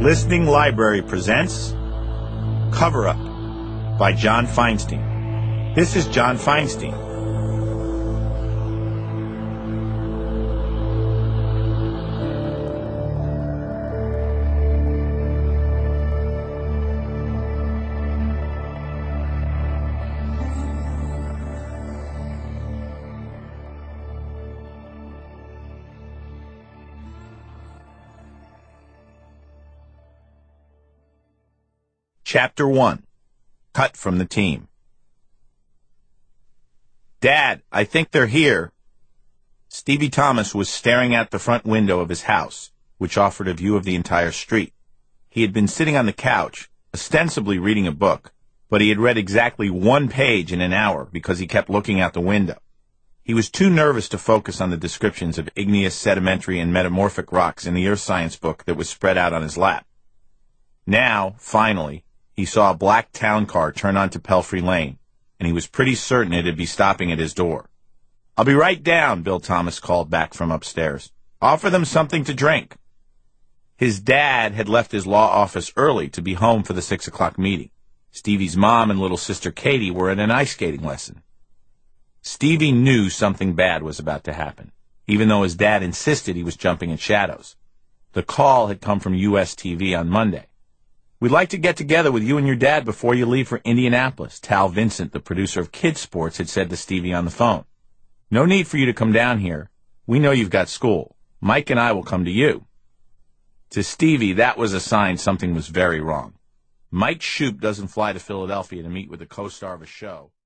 Listening Library presents Cover Up by John Feinstein. This is John Feinstein. Chapter 1. Cut from the Team. Dad, I think they're here. Stevie Thomas was staring out the front window of his house, which offered a view of the entire street. He had been sitting on the couch, ostensibly reading a book, but he had read exactly 1 page in an hour because he kept looking out the window. He was too nervous to focus on the descriptions of igneous, sedimentary, and metamorphic rocks in the earth science book that was spread out on his lap. Now, finally, he saw a black town car turn onto Pelfrey Lane, and he was pretty certain it'd be stopping at his door. "I'll be right down," Bill Thomas called back from upstairs. "Offer them something to drink." His dad had left his law office early to be home for the 6 o'clock meeting. Stevie's mom and little sister Katie were at an ice skating lesson. Stevie knew something bad was about to happen, even though his dad insisted he was jumping at shadows. The call had come from US TV on Monday. "We'd like to get together with you and your dad before you leave for Indianapolis," Tal Vincent, the producer of Kids Sports, had said to Stevie on the phone. "No need for you to come down here. We know you've got school. Mike and I will come to you." To Stevie, that was a sign something was very wrong. Mike Shoup doesn't fly to Philadelphia to meet with a co-star of a show